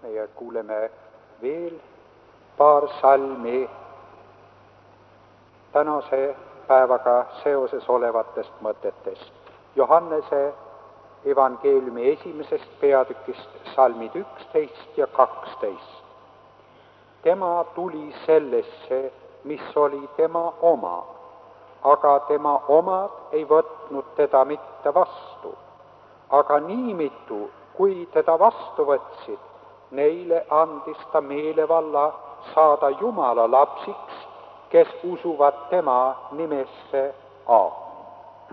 ja kuuleme veel paar salmi tänase päevaga seoses olevatest mõtetest. Johannese evangeeliumi esimesest peatükist salmid 11 ja 12. Tema tuli sellesse, mis oli tema oma, aga tema omad ei võtnud teda mitte vastu. Aga nii mitu, kui teda vastu võtsid, neile andis ta meelevalla saada Jumala lapsiks, kes usuvad tema nimesse. Aamen.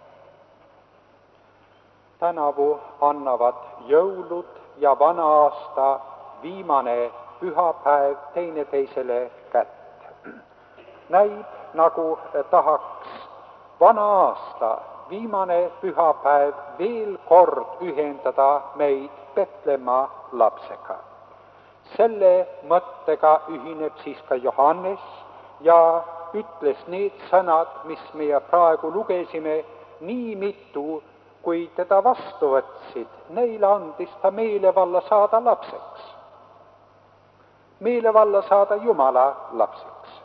Tänavu annavad jõulud ja vana aasta viimane pühapäev teineteisele kätt. Näib, nagu tahaks vana aasta viimane pühapäev veel kord ühendada meid Petlemma lapsega. Selle mõttega ühineb siis ka Johannes ja ütles need sõnad, mis meie praegu lugesime, nii mitu, kui teda vastu võtsid, neile andis ta meelevalla saada lapseks. Meelevalla saada Jumala lapseks.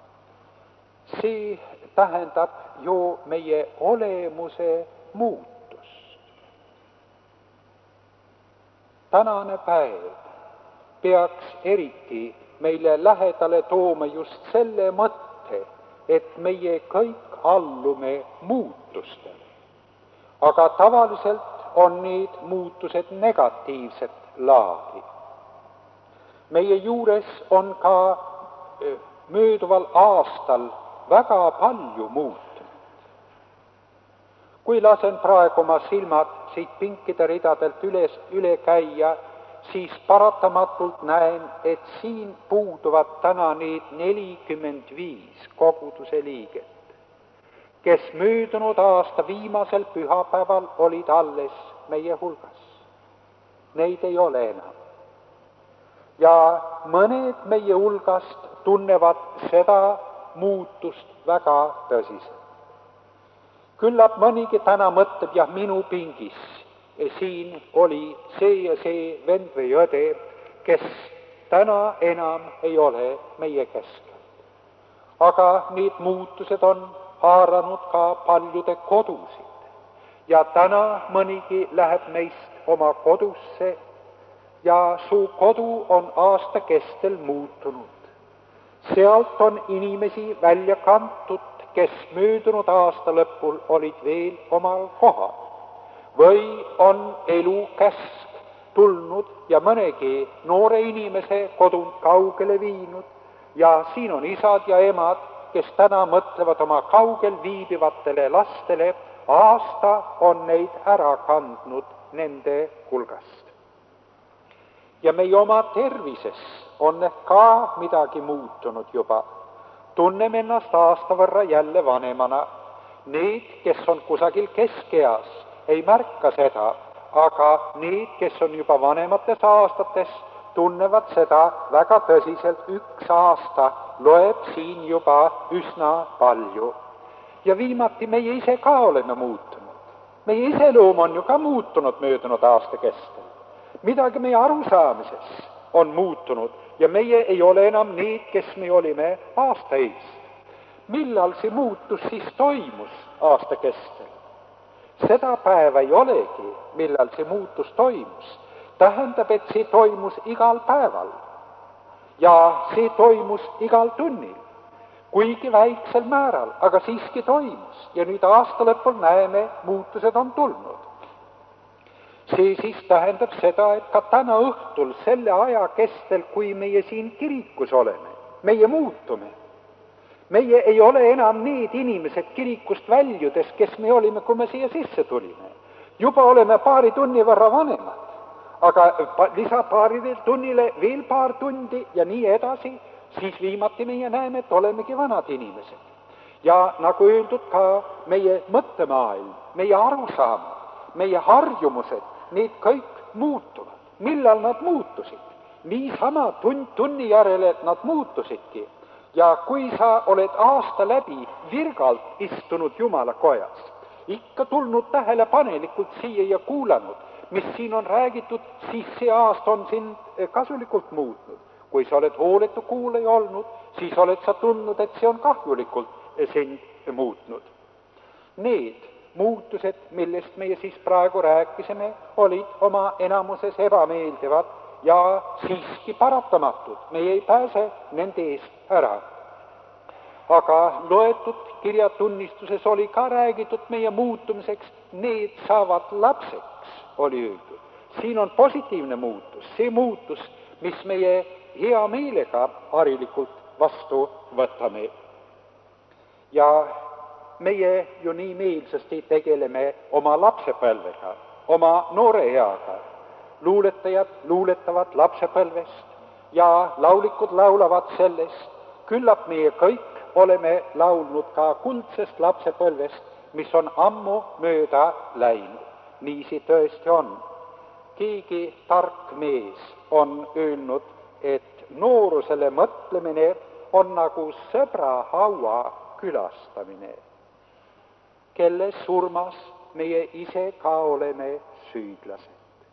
See tähendab ju meie olemuse muutust. Tänane päev peaks eriti meile lähedale tooma just selle mõtte, et meie kõik allume muutustele. Aga tavaliselt on need muutused negatiivset laadi. Meie juures on ka mööduval aastal väga palju muutunud. Kui lasen praegu oma silmad siit pinkide ridadelt üle käia, siis paratamatult näen, et siin puuduvad täna need 45 koguduse liiget, kes möödunud aasta viimasel pühapäeval olid alles meie hulgas. Neid ei ole enam. Ja mõned meie hulgast tunnevad seda muutust väga tõsiselt. Küllap mõnigi täna mõtleb, jah, minu pingis siin oli see ja see vend või õde, kes täna enam ei ole meie keskel. Aga need muutused on haaranud ka paljude kodusid. Ja täna mõnigi läheb meist oma kodusse ja su kodu on aasta kestel muutunud. Sealt on inimesi välja kantud, kes möödunud aasta lõpul olid veel omal kohal. Või on elukäsk tulnud ja mõnegi noore inimese kodunt kaugele viinud ja siin on isad ja emad, kes täna mõtlevad oma kaugel viibivatele lastele, aasta on neid ära kandnud nende hulgast. Ja meie oma tervises on ehk ka midagi muutunud juba. Tunneme ennast aasta võrra jälle vanemana. Need, kes on kusagil keskeas, ei märka seda, aga need, kes on juba vanemates aastates, tunnevad seda väga tõsiselt. Üks aasta loeb siin juba üsna palju. Ja viimati meie ise ka oleme muutunud. Meie iseloom on ju ka muutunud möödunud aasta kestel. Midagi meie arusaamises on muutunud ja meie ei ole enam need, kes me olime aasta eest. Millal see muutus siis toimus aasta kestel? Seda päeva ei olegi, millal see muutus toimus. Tähendab, et see toimus igal päeval ja see toimus igal tunnil. Kuigi väiksel määral, aga siiski toimus. Ja nüüd aasta lõpul näeme, muutused on tulnud. See siis tähendab seda, et ka täna õhtul selle aja kestel, kui meie siin kirikus oleme, meie muutume. Meie ei ole enam need inimesed kirikust väljudes, kes me olime, kui me siia sisse tulime. Juba oleme paari tunni võrra vanemad, aga lisa paari tunnile veel paar tundi ja nii edasi, siis viimati meie näeme, et olemegi vanad inimesed. Ja nagu öeldud, ka meie mõttemaailm, meie arusaamad, meie harjumused, need kõik muutuvad. Millal nad muutusid? Niisama tunni järele nad muutusidki. Ja kui sa oled aasta läbi virgalt istunud Jumala kojas, ikka tulnud tähelepanelikult siia ja kuulanud, mis siin on räägitud, siis see aasta on sind kasulikult muutnud. Kui sa oled hooletu kuulaja olnud, siis oled sa tundnud, et see on kahjulikult sind muutnud. Need muutused, millest meie siis praegu rääkisime, olid oma enamuses ebameeldivad ja siiski paratamatud. Meie ei pääse nende eest ära. Aga loetud kirjatunnistuses oli ka räägitud meie muutumiseks, need saavad lapseks, oli öeldud. Siin on positiivne muutus, see muutus, mis meie hea meelega harilikult vastu võtame. Ja meie ju nii meelsasti tegeleme oma lapsepõlvega, oma nooreeaga. Luuletajad luuletavad lapsepõlvest ja laulikud laulavad sellest. Küllap meie kõik oleme laulnud ka kuldsest lapsepõlvest, mis on ammu mööda läinud. Nii see tõesti on. Keegi tark mees on öelnud, et noorusele mõtlemine on nagu sõbra haua külastamine, kelle surmas meie ise ka oleme süüdlased.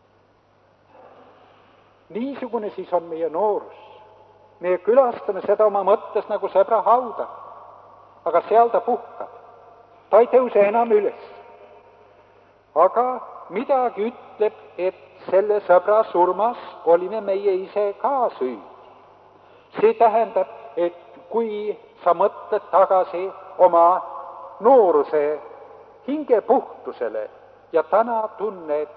Niisugune siis on meie noorus. Me külastame seda oma mõttes nagu sõbra hauda, aga seal ta puhkab. Ta ei tõuse enam üles. Aga midagi ütleb, et selle sõbra surmas olime meie ise ka süüdi. See tähendab, et kui sa mõtled tagasi oma nooruse hingepuhtusele ja täna tunned,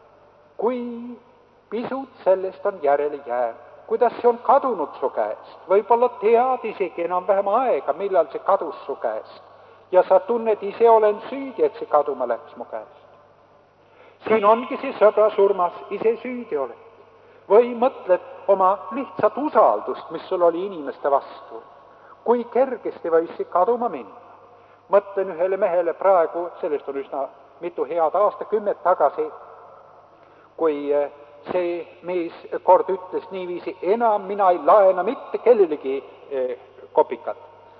kui pisut sellest on järele jäänud, kuidas see on kadunud su käest, võib-olla tead isegi enam-vähem aega, millal see kadus su käest ja sa tunned, ise olen süüdi, et see kaduma läks mu käest. Siin ongi see sõbra surmas, ise süüdi oled. Või mõtled oma lihtsat usaldust, mis sul oli inimeste vastu. Kui kergesti võis see kaduma minna. Mõtlen ühele mehele praegu, sellest on üsna mitu head aastakümmet tagasi, kui see mees kord ütles niiviisi, enam mina ei laena mitte kellelegi kopikat.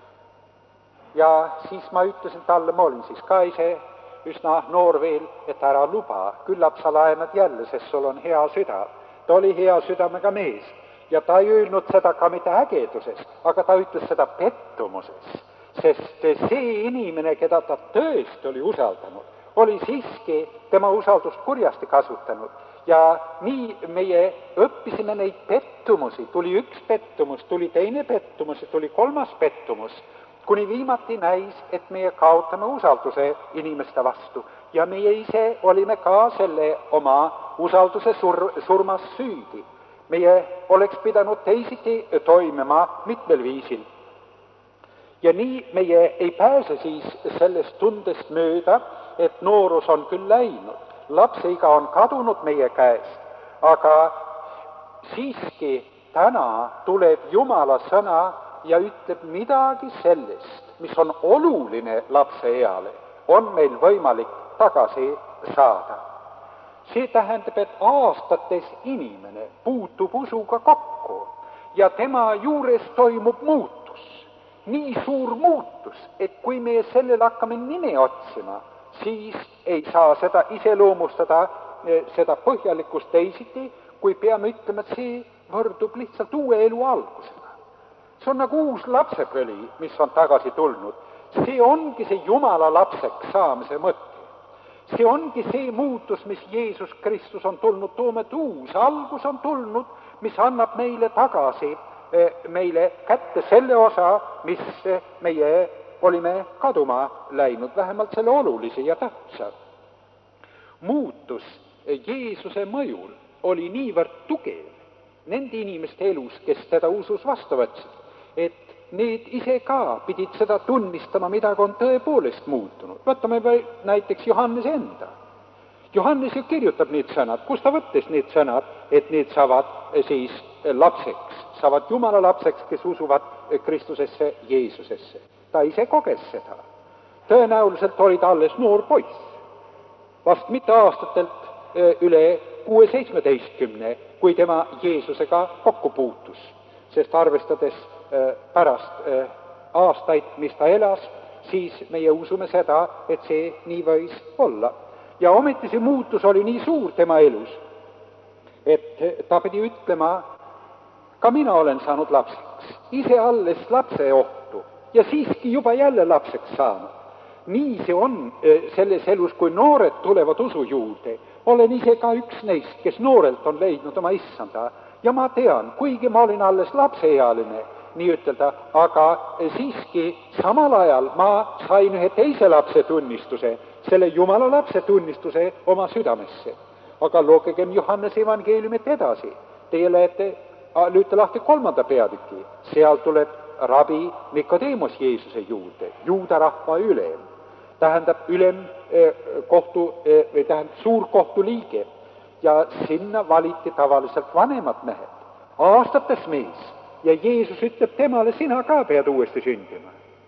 Ja siis ma ütlesin talle, ma olin siis ka ise üsna noor veel, et ära luba, küllap sa laenad jälle, sest sul on hea süda. Ta oli hea südamega mees ja ta ei öelnud seda ka mitte ägeduses, aga ta ütles seda pettumuses, sest see inimene, keda ta tõesti oli usaldanud, oli siiski tema usaldust kurjasti kasutanud. Ja nii meie õppisime neid pettumusi, tuli üks pettumus, tuli teine pettumus ja tuli kolmas pettumus, kuni viimati näis, et meie kaotame usalduse inimeste vastu ja meie ise olime ka selle oma usalduse surmas süüdi. Meie oleks pidanud teisiti toimima mitmel viisil. Ja nii meie ei pääse siis sellest tundest mööda, et noorus on küll läinud, lapseiga on kadunud meie käest, aga siiski täna tuleb Jumala sõna ja ütleb midagi sellest, mis on oluline lapseeale, on meil võimalik tagasi saada. See tähendab, et aastates inimene puutub usuga kokku ja tema juures toimub muutus. Nii suur muutus, et kui me sellele hakkame nime otsima, siis ei saa seda iseloomustada, seda põhjalikkust teisiti, kui peame ütlema, et see võrdub lihtsalt uue elu algusega. See on nagu uus lapsepõli, mis on tagasi tulnud. See ongi see Jumala lapseks saamise mõte. See ongi see muutus, mis Jeesus Kristus on tulnud tooma, et uus algus on tulnud, mis annab meile tagasi, meile kätte selle osa, mis meie olime kaduma läinud, vähemalt selle olulise ja tähtsa. Muutus Jeesuse mõjul oli niivõrd tugev nende inimeste elus, kes teda usus vastu võtsid, et need ise ka pidid seda tunnistama, midagi on tõepoolest muutunud. Võtame näiteks Johannese enda. Johannes ju kirjutab need sõnad, kus ta võttis need sõnad, et need saavad siis lapseks, saavad Jumala lapseks, kes usuvad Kristusesse, Jeesusesse. Ta ise koges seda. Tõenäoliselt oli ta alles noor poiss. Vast mitte aastatelt üle 6-17, kui tema Jeesusega kokku puutus, sest arvestades pärast aastaid, mis ta elas, siis meie usume seda, et see nii võis olla. ja ometi see muutus oli nii suur tema elus, et ta pidi ütlema, ka mina olen saanud lapseks, ise alles lapseohtu ja siiski juba jälle lapseks saanud. Nii see on selles elus, kui noored tulevad usu juurde. Olen ise ka üks neist, kes noorelt on leidnud oma issanda ja ma tean, kuigi ma olin alles lapseealine, nii ütelda, aga siiski samal ajal ma sain ühe teise lapse tunnistuse, selle Jumala lapse tunnistuse oma südamesse. Aga lugegem Johannese evangeeliumit edasi. Teie lüüte lahti 3. peatüki. Seal tuleb rabi Nikodeemos Jeesuse juurde, juuda rahva ülem. Tähendab suurkohtu liige. Ja sinna valiti tavaliselt vanemad mehed, aastates mees. Ja Jeesus ütleb temale, sina ka pead uuesti sündima.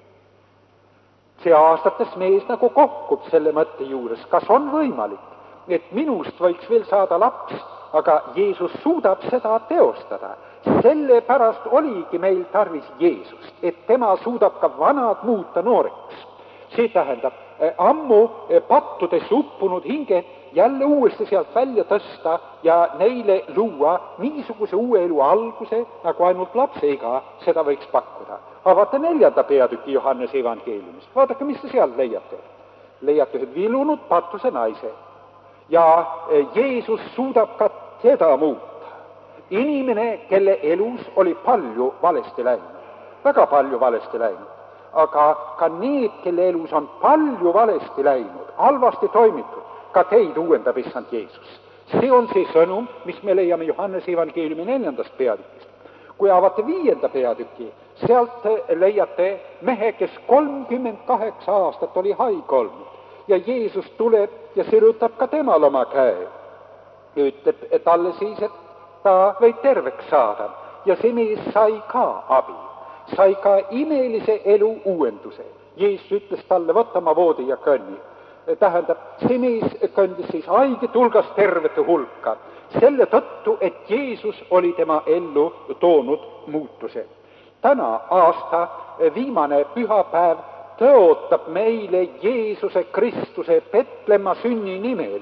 See aastates mees nagu kohkub selle mõtte juures, kas on võimalik, et minust võiks veel saada laps, aga Jeesus suudab seda teostada. Sellepärast oligi meil tarvis Jeesust, et tema suudab ka vanad muuta nooreks. See tähendab ammu pattudes uppunud hinged jälle uuesti sealt välja tõsta ja neile luua niisuguse uue elu alguse, nagu ainult lapseiga seda võiks pakkuda. Aga vaata 4. peatüki Johannese evangeeliumist. Vaadake, mis te seal leiate. Leiate ühed vilunud patuse naise. Ja Jeesus suudab ka teda muuta. Inimene, kelle elus oli palju valesti läinud. Väga palju valesti läinud. Aga ka need, kelle elus on palju valesti läinud, halvasti toimitud, ka teid uuendab issand Jeesus. See on see sõnum, mis me leiame Johannese evangeeliumi 4. peatükist. Kui avate 5. peatüki, sealt leiate mehe, kes 38 aastat oli haige olnud. Ja Jeesus tuleb ja sirutab ka temal oma käe. Ja ütleb talle siis, et ta võib terveks saada. Ja see mees sai ka abi. Sai ka imelise elu uuenduse. Jeesus ütles talle, võta oma voodi ja kõnni. Tähendab, see mees kõndis siis haigete hulgas tervete hulka. Selle tõttu, et Jeesus oli tema ellu toonud muutuse. Täna aasta viimane pühapäev tõotab meile Jeesuse Kristuse Petlemma sünni nimel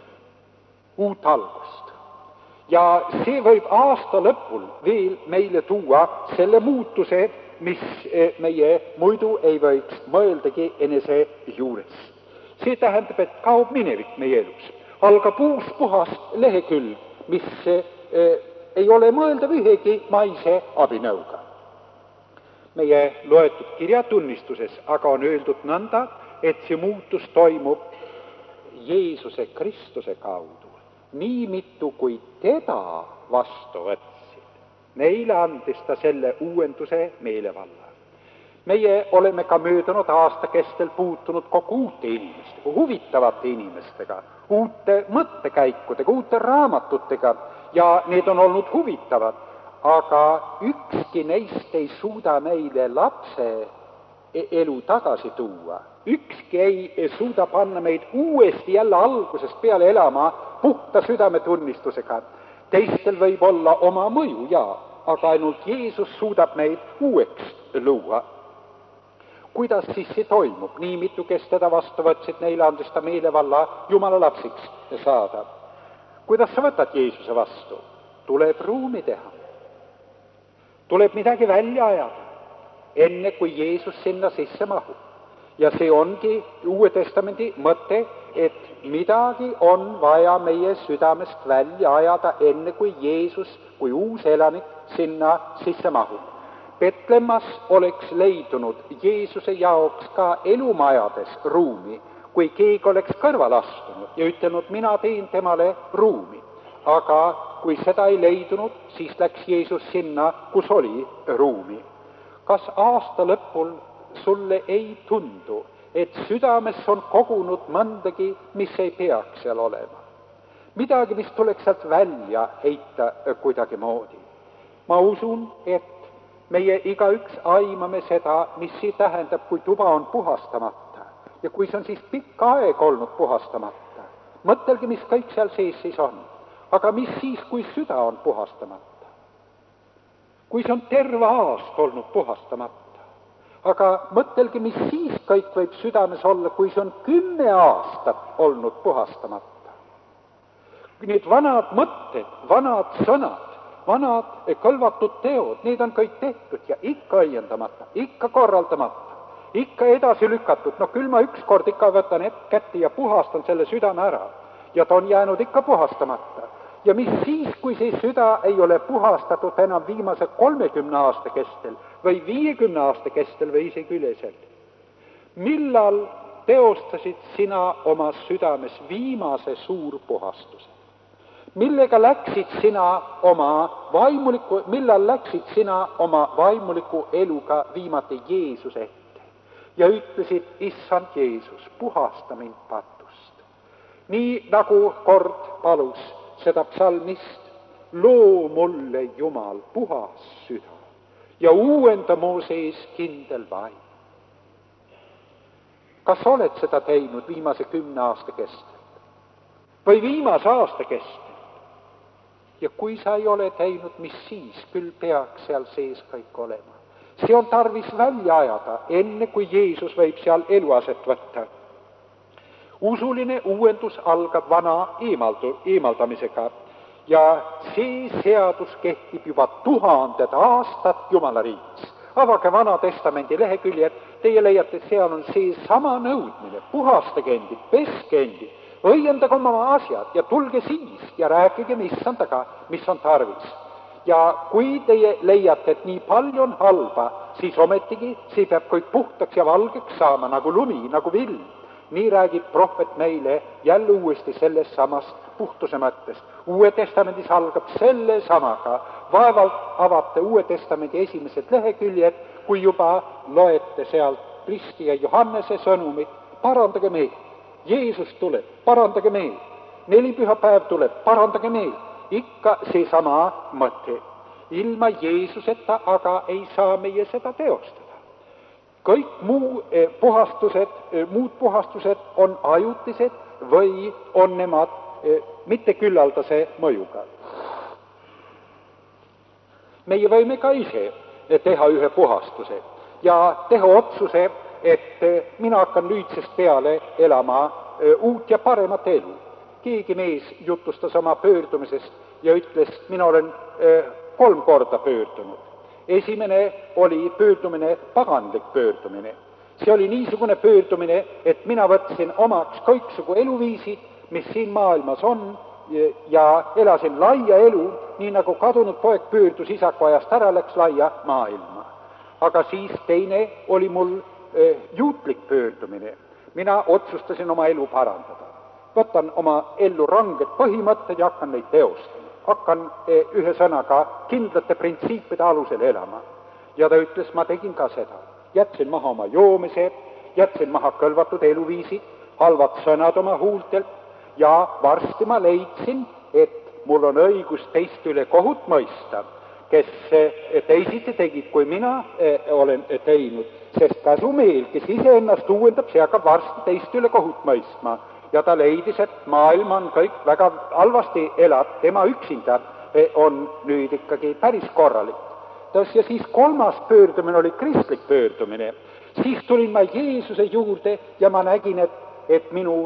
uut algust. Ja see võib aasta lõpul veel meile tuua selle muutuse, mis meie muidu ei võiks mõeldagi enese juures. See tähendab, et kaob minevik meie elus. Algab uus puhas lehekülg, mis ei ole mõeldav ühegi maise abinõuga. Meie loetud kirjatunnistuses aga on öeldud nõnda, et see muutus toimub Jeesuse Kristuse kaudu. Nii mitu, kui teda vastu võtsid, neile andis ta selle uuenduse meelevalla. Meie oleme ka möödunud aasta kestel puutunud kogu uute inimestega, huvitavate inimestega, uute mõttekäikudega, uute raamatutega ja need on olnud huvitavad, aga ükski neist ei suuda meile lapse elu tagasi tuua. Ükski ei suuda panna meid uuesti jälle algusest peale elama puhta südametunnistusega. Teistel võib olla oma mõju, aga ainult Jeesus suudab meid uueks luua. Kuidas siis see toimub? Nii mitu, kes teda vastu võtsid, neile andis ta meelevalla Jumala lapsiks saada. Kuidas sa võtad Jeesuse vastu? Tuleb ruumi teha. Tuleb midagi välja ajada, enne kui Jeesus sinna sisse mahub. Ja see ongi Uue Testamendi mõte, et midagi on vaja meie südamest välja ajada, enne kui Jeesus, kui uus elanik sinna sisse mahub. Petlemmas oleks leidunud Jeesuse jaoks ka elumajades ruumi, kui keegi oleks kõrval astunud ja ütelnud, mina teen temale ruumi. Aga kui seda ei leidunud, siis läks Jeesus sinna, kus oli ruumi. Kas aasta lõpul sulle ei tundu, et südames on kogunud mõndagi, mis ei peaks seal olema? Midagi, mis tuleks sealt välja heita kuidagi moodi. Ma usun, et meie igaüks aimame seda, mis see tähendab, kui tuba on puhastamata. Ja kui see on siis pikka aeg olnud puhastamata. Mõtelge, mis kõik seal sees siis on. Aga mis siis, kui süda on puhastamata? Kui see on terve aasta olnud puhastamata? Aga mõtelge, mis siis ükskõik võib südames olla, kui see on 10 aastat olnud puhastamata. Need vanad mõtted, vanad sõnad, vanad kõlvatud teod, need on kõik tehtud ja ikka õiendamata, ikka korraldamata, ikka edasi lükatud. No küll ma ükskord ikka võtan kätte ja puhastan selle südame ära. Ja ta on jäänud ikka puhastamata. Ja mis siis, kui see süda ei ole puhastatud enam viimase 30 aasta kestel või 50 aasta kestel või isegi üle selle? Millal teostasid sina oma südames viimase suurpuhastuse? Millega läksid sina millal läksid sina oma vaimuliku eluga viimati Jeesuse ette ja ütlesid, issand Jeesus, puhasta mind patust. Nii nagu kord palus seda psalmist, loo mulle Jumal puhas süda ja uuenda mu sees kindel vaim. Kas oled seda teinud viimase 10 aasta kestel või viimase aasta kestel? Ja kui sa ei ole teinud, mis siis, küll peaks seal sees kõik olema. See on tarvis välja ajada, enne kui Jeesus võib seal eluaset võtta. Usuline uuendus algab vana eemaldamisega ja see seadus kehtib juba 1000 aastat Jumala riigis. Avage Vana Testamendi leheküljed, teie leiate, et seal on see sama nõudmine, puhastage endid, peske endid, õiendage oma asjad ja tulge siis ja rääkige issandaga, mis on tarvis. Ja kui teie leiate, et nii palju on halba, siis ometigi see peab kõik puhtaks ja valgeks saama, nagu lumi, nagu vill. Nii räägib prohvet meile jälle uuesti sellest samast puhtuse mõttest. Uue Testamendis algab selle samaga. Vaevalt avate Uue Testamendi esimesed leheküljed, kui juba loete sealt Kristi ja Johannese sõnumit. Parandage meid. Jeesus tuleb, parandage meid. 4 pühapäev tuleb, parandage meid. Ikka seesama mõte. Ilma Jeesuseta aga ei saa meie seda teostada. Kõik muud puhastused on ajutised või on nemad mitte küllaldase mõjuga. Meie võime ka ise teha ühe puhastuse ja teha otsuse, et mina hakkan nüüdsest peale elama uut ja paremat elu. Keegi mees jutustas oma pöördumisest ja ütles, mina olen 3 korda pöördunud. Esimene oli pöördumine, paganlik pöördumine. See oli niisugune pöördumine, et mina võtsin omaks kõiksugu eluviisid, mis siin maailmas on, ja elasin laia elu, nii nagu kadunud poeg pöördus isakojast ära, läks laia maailma. Aga siis teine oli mul juutlik pöördumine. Mina otsustasin oma elu parandada. Võtan oma ellu ranged põhimõtted ja hakkan neid teostama. Hakkan ühe sõnaga kindlate printsiipide alusel elama. Ja ta ütles, ma tegin ka seda. Jätsin maha oma joomise, jätsin maha kõlvatud eluviisid, halvad sõnad oma huultelt ja varsti ma leidsin, et mul on õigus teist üle kohut mõista, kes teisiti tegid, kui mina olen teinud, sest käsumeel, kes iseennast uuendab, see hakkab varsti teist üle kohut mõistma. Ja ta leidis, et maailm on kõik väga halvasti elab, tema üksinda on nüüd ikkagi päris korralik. Ja siis 3. pöördumine oli kristlik pöördumine. Siis tulin ma Jeesuse juurde ja ma nägin, et minu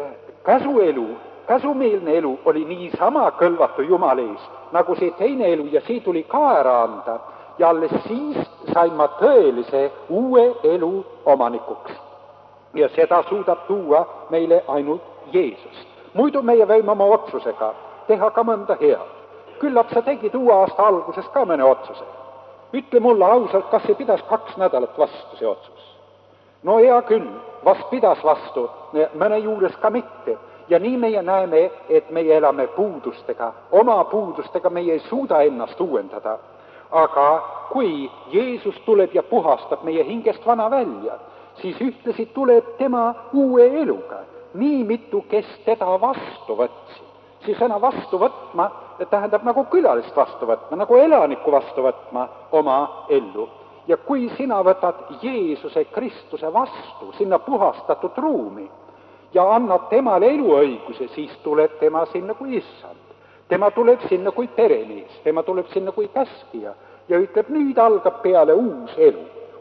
käsumeelne elu oli niisama kõlvatu Jumala ees, nagu see teine elu ja see tuli ka ära anda. Ja alles siis sain ma tõelise uue elu omanikuks. Ja seda suudab tuua meile ainult Jeesus. Muidu meie võime oma otsusega teha ka mõnda head. Küllap sa tegid uue aasta alguses ka mõne otsuse. Ütle mulle ausalt, kas see pidas 2 nädalat vastu see otsus? No hea küll, vast pidas vastu, mõne juures ka mitte. Ja nii meie näeme, et meie elame puudustega. Oma puudustega meie ei suuda ennast uuendada. Aga kui Jeesus tuleb ja puhastab meie hingest vana välja, siis ühtlasi tuleb tema uue eluga. Nii mitu, kes teda vastu võtsid. See sõna vastu võtma tähendab nagu külalist vastu võtma, nagu elaniku vastu võtma oma ellu. Ja kui sina võtad Jeesuse Kristuse vastu sinna puhastatud ruumi ja annad temale eluõiguse, siis tuleb tema sinna kui issand. Tema tuleb sinna kui peremees, tema tuleb sinna kui käskija ja ütleb, nüüd algab peale uus elu.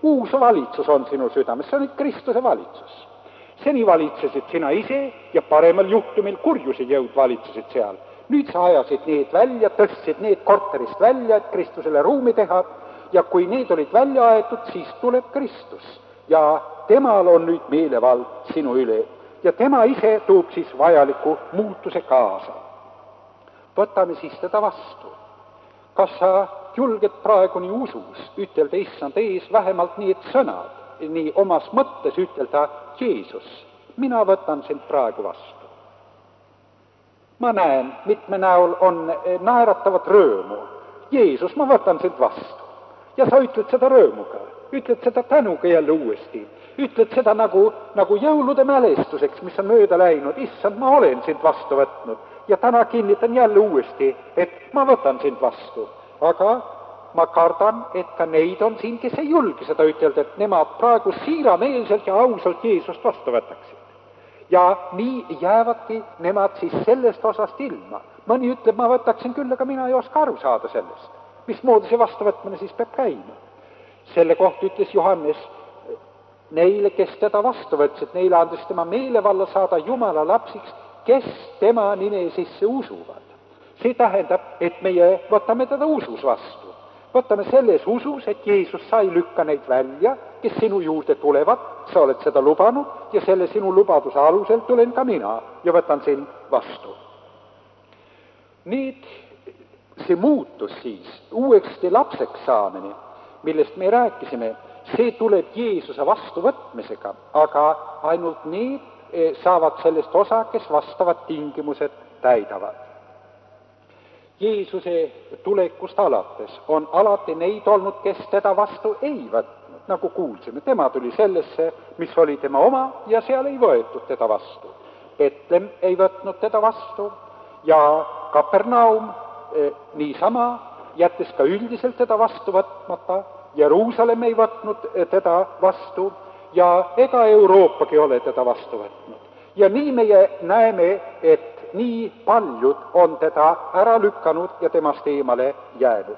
uus valitsus on sinu südames, see on nüüd Kristuse valitsus. Seni valitsesid sina ise ja paremal juhtumil kurjuse jõud valitsesid seal. Nüüd sa ajasid need välja, tõstsid need korterist välja, et Kristusele ruumi teha, ja kui need olid välja aetud, siis tuleb Kristus ja temal on nüüd meelevald sinu üle ja tema ise toob siis vajaliku muutuse kaasa. Võtame siis teda vastu. Kas sa julged praegu nii usus ütelda issand ees vähemalt need sõnad, nii omas mõttes ütelda: Jeesus, mina võtan sind praegu vastu. Ma näen, mitme näol on naeratavat rõõmu. Jeesus, ma võtan sind vastu. Ja sa ütled seda rõõmuga, ütled seda tänuga jälle uuesti. Ütled seda nagu jõulude mälestuseks, mis on mööda läinud. Issand, ma olen sind vastu võtnud ja täna kinnitan jälle uuesti, et ma võtan sind vastu. Aga ma kardan, et ka neid on siin, kes ei julge seda ütelda, et nemad praegu siirameelselt ja ausalt Jeesust vastu võtaksid. Ja nii jäävadki nemad siis sellest osast ilma. Mõni ütleb, ma võtaksin küll, aga mina ei oska aru saada sellest. Mismoodi see vastuvõtmine siis peab käima? Selle kohta ütles Johannes, neile, kes teda vastu võtsid, neile andis tema meelevalla saada Jumala lapsiks, kes tema nime sisse usuvad. See tähendab, et meie võtame teda usus vastu. Võtame selles usus, et Jeesus sa ei lükka neid välja, kes sinu juurde tulevad, sa oled seda lubanud ja selle sinu lubaduse alusel tulen ka mina ja võtan sind vastu. Nüüd see muutus siis, uuesti lapseks saamine, millest me rääkisime, see tuleb Jeesuse vastuvõtmisega, aga ainult need saavad sellest osa, kes vastavad tingimused täidavad. Jeesuse tulekust alates on alati neid olnud, kes teda vastu ei võtnud, nagu kuulsime. Tema tuli sellesse, mis oli tema oma ja seal ei võetud teda vastu. Betlem ei võtnud teda vastu ja Kapernaum niisama, jättes ka üldiselt teda vastu võtmata, Jeruusalemm ei võtnud teda vastu ja ega Euroopagi ole teda vastu võtnud. Ja nii meie näeme, et nii paljud on teda ära lükanud ja temast eemale jäänud.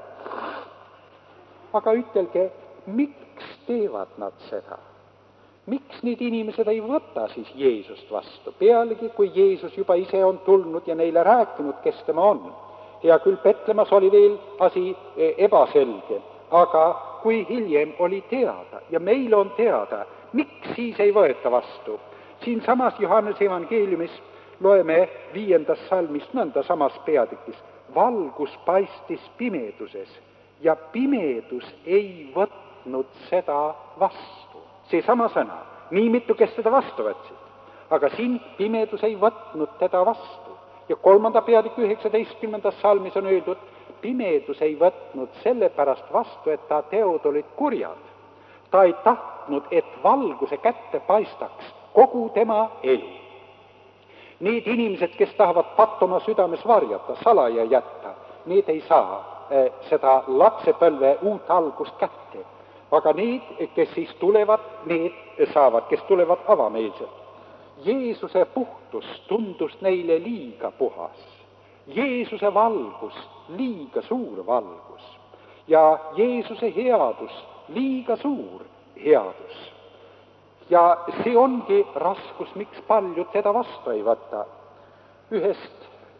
Aga ütelge, miks teevad nad seda? Miks need inimesed ei võta siis Jeesust vastu? Pealegi, kui Jeesus juba ise on tulnud ja neile rääkinud, kes tema on. Hea küll, Betlemas oli veel asi ebaselge, aga kui hiljem oli teada ja meil on teada, miks siis ei võeta vastu? Siin samas Johannese evangeeliumis loeme 5. salmist nõnda samas peatükis. Valgus paistis pimeduses ja pimedus ei võtnud seda vastu. Seesama sõna, nii mitu, kes seda vastu võtsid. Aga siin pimedus ei võtnud teda vastu. Ja 3. peatüki 19. salmis on öeldud, pimedus ei võtnud sellepärast vastu, et ta teod olid kurjad. Ta ei tahtnud, et valguse kätte paistaks kogu tema elu. Need inimesed, kes tahavad pattuma südames varjata, salaja jätta, need ei saa seda lapsepõlve uut algust kätte. Aga need, kes siis tulevad, need saavad, kes tulevad avameelselt. Jeesuse puhtus tundus neile liiga puhas. Jeesuse valgus, liiga suur valgus. Ja Jeesuse headus, liiga suur headus. Ja see ongi raskus, miks paljud teda vastu ei võta. Ühest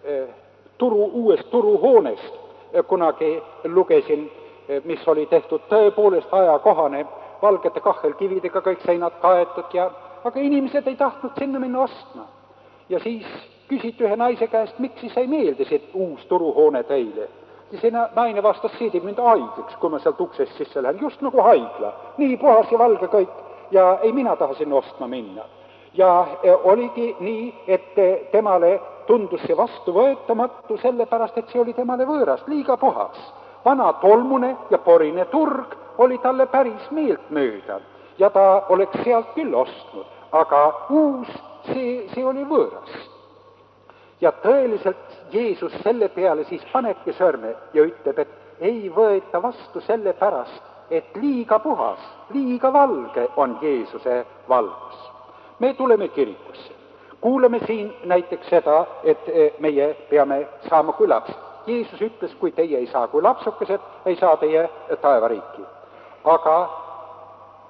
uuest turuhoonest kunagi lugesin, mis oli tehtud tõepoolest ajakohane, valgete kahvelkividega kõik seinad kaetud, aga inimesed ei tahtnud sinna minna ostma. Ja siis küsiti ühe naise käest, miks siis ei meeldi see uus turuhoone teile. Ja see naine vastas, see teeb mind haigeks, kui ma sealt uksest sisse lähen, just nagu haigla, nii puhas ja valge kõik. Ja ei mina taha sinna ostma minna. Ja oligi nii, et temale tundus see vastuvõetamatu sellepärast, et see oli temale võõras, liiga puhas. Vana tolmune ja porine turg oli talle päris meelt mööda ja ta oleks sealt küll ostnud, aga uus, see oli võõras. Ja tõeliselt Jeesus selle peale siis panebki sõrme ja ütleb, et ei võeta vastu selle pärast, et liiga puhas, liiga valge on Jeesuse valgus. Me tuleme kirikusse. Kuuleme siin näiteks seda, et meie peame saama kui lapsed. Jeesus ütles, kui teie ei saa kui lapsukesed, ei saa teie taevariiki. Aga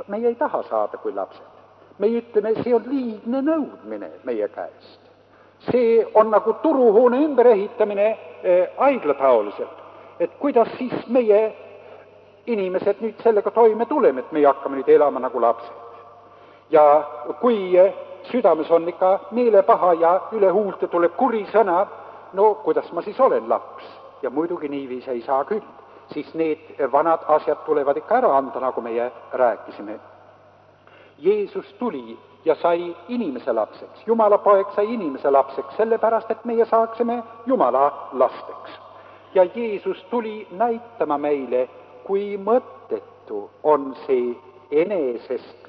meie ei taha saada kui lapsed. Meie ütleme, see on liigne nõudmine meie käest. See on nagu turuhoone ümberehitamine haiglataoliselt. Et kuidas siis meie inimesed nüüd sellega toime tuleme, et meie hakkame nüüd elama nagu lapsed. Ja kui südames on ikka meelepaha ja üle huulte tuleb kuri sõna, no kuidas ma siis olen laps? Ja muidugi niiviisi ei saa küll. Siis need vanad asjad tulevad ikka ära anda, nagu meie rääkisime. Jeesus tuli ja sai inimese lapseks. Jumala poeg sai inimese lapseks, sellepärast, et meie saaksime Jumala lasteks. Ja Jeesus tuli näitama meile, kui mõttetu on see enesest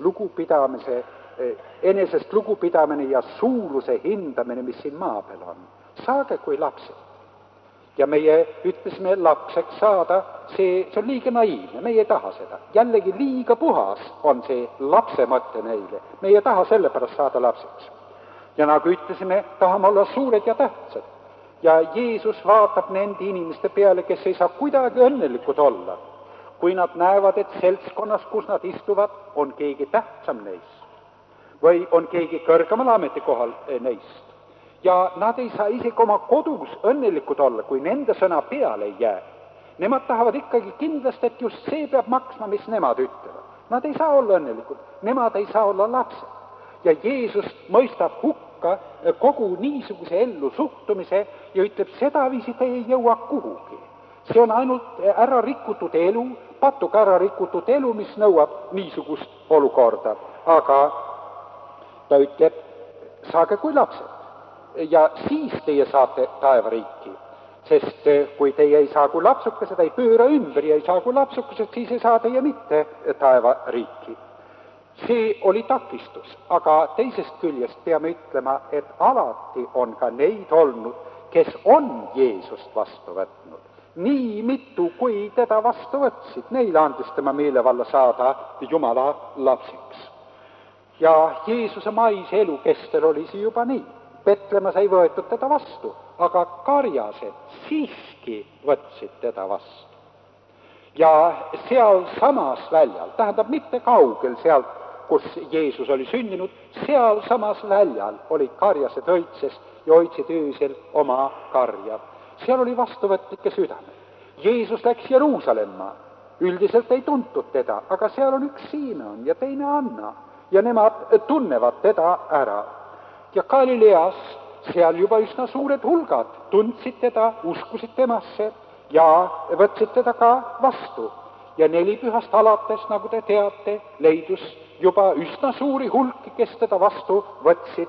lugupidamine ja suuruse hindamine, mis siin maa peal on. Saage kui lapsed. Ja meie ütlesime lapseks saada, see on liiga naiivne, meie ei taha seda. Jällegi liiga puhas on see lapse mõtte neile. Meie ei taha sellepärast saada lapseks. Ja nagu ütlesime, tahame olla suured ja tähtsad. Ja Jeesus vaatab nende inimeste peale, kes ei saa kuidagi õnnelikud olla, kui nad näevad, et seltskonnas, kus nad istuvad, on keegi tähtsam neist või on keegi kõrgemal ametikohal neist. Ja nad ei saa isegi oma kodus õnnelikud olla, kui nende sõna peale ei jää. Nemad tahavad ikkagi kindlasti, et just see peab maksma, mis nemad ütlevad. Nad ei saa olla õnnelikud, nemad ei saa olla lapsed. Ja Jeesus mõistab hukka kogu niisuguse ellu suhtumise ja ütleb, sedaviisi te ei jõua kuhugi. See on ainult ära rikutud elu, patuga ära rikutud elu, mis nõuab niisugust olukorda. Aga ta ütleb, saage kui lapsed. Ja siis teie saate taevariiki, sest kui teie ei saa kui lapsukesed, ei pööra ümber ja ei saa kui lapsukesed, siis ei saa teie mitte taevariiki. See oli takistus, aga teisest küljest peame ütlema, et alati on ka neid olnud, kes on Jeesust vastu võtnud. Nii mitu, kui teda vastu võtsid, neile andis tema meelevalla saada Jumala lapseks. Ja Jeesuse maise elu kestel oli see juba nii. Petlemas ei võetud teda vastu, aga karjased siiski võtsid teda vastu. Ja seal samas väljal, tähendab mitte kaugel sealt, kus Jeesus oli sündinud, seal samas väljal olid karjased õitses ja hoidsid öösel oma karja. Seal oli vastuvõtnike südame. Jeesus läks Jeruusalemma, üldiselt ei tuntud teda, aga seal on üks Simeon ja teine Anna ja nemad tunnevad teda ära. Ja Galileas seal juba üsna suured hulgad tundsid teda, uskusid temasse ja võtsid teda ka vastu. Ja 4 pühast alates, nagu te teate, leidus juba üsna suuri hulki, kes teda vastu võtsid.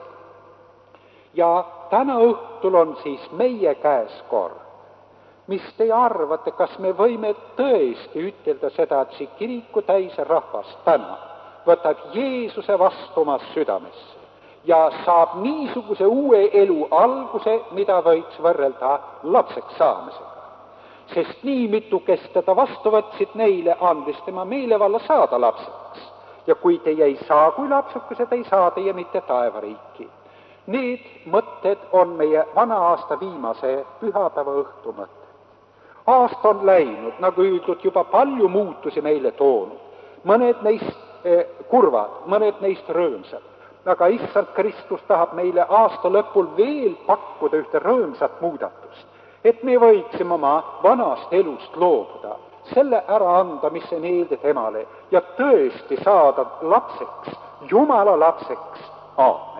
Ja täna õhtul on siis meie käes kord. Mis te arvate, kas me võime tõesti ütelda seda, et see kiriku täis rahvas täna võtab Jeesuse vastu oma südamesse ja saab niisuguse uue elu alguse, mida võiks võrrelda lapseks saamisega. Sest nii mitu, kes teda vastu võtsid, neile andis tema meelevalla saada lapseks. Ja kui teie ei saa kui lapsukesed, ei saa teie mitte taevariiki. Need mõtted on meie vana aasta viimase pühapäeva õhtu mõtted. Aasta on läinud, nagu öeldud, juba palju muutusi meile toonud. Mõned neist kurvad, mõned neist rõõmsad. Aga issand Kristus tahab meile aasta lõpul veel pakkuda ühte rõõmsat muudatust, et me võiksime oma vanast elust loobuda, selle ära anda, mis ei meeldi temale ja tõesti saada lapseks, Jumala lapseks.